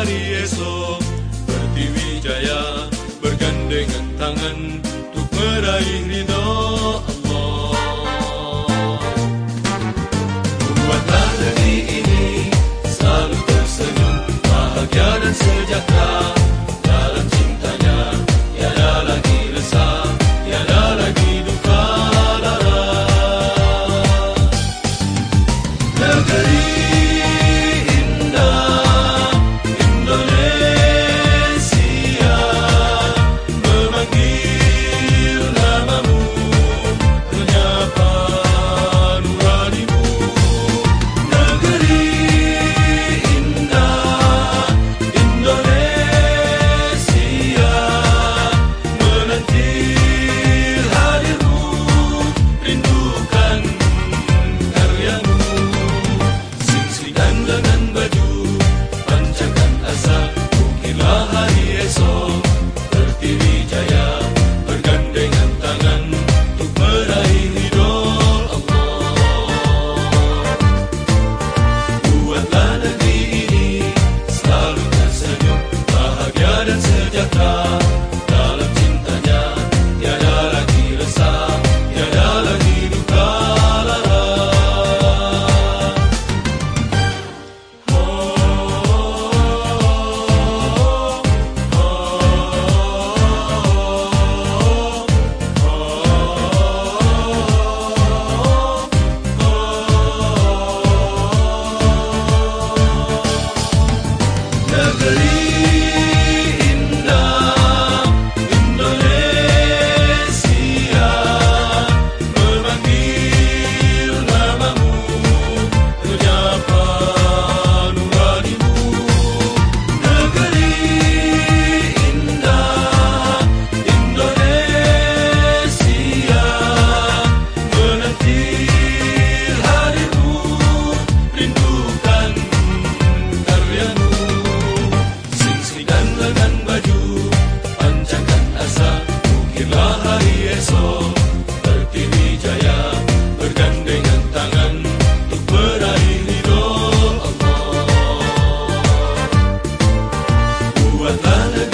hari esok Pertiwijaya bergandengan tangan untuk meraih ridha Allah. Buatlah negeri ini selalu tersenyum, bahagia dan sejahtera. Dalam cintanya tiada lagi resah, tiada lagi duka lara. Negeri indah Indonesia memanggil namamu, menyapa nuranimu. Negeri indah Indonesia menanti hadirmu, rindukan karyamu. Singsingkan dengan baju, pancakan asa, ukirlah hari esok Pertiwijaya bergandengan tangan untuk meraih ridha Allah. Buatlah negeri ini selalu tersenyum, bahagia dan sejahtera. Dalam cintanya tiada lagi resah, tiada lagi duka lara. Negeri indah Indonesia memanggil namamu, menyapa nuranimu. Negeri indah Indonesia menanti hadirmu, rindukan karyamu. Singsingkan dengan baju, pancakan asa, ukirlah hari esok Pertiwijaya bergandengan tangan untuk meraih ridha Allah. Buatlah negeri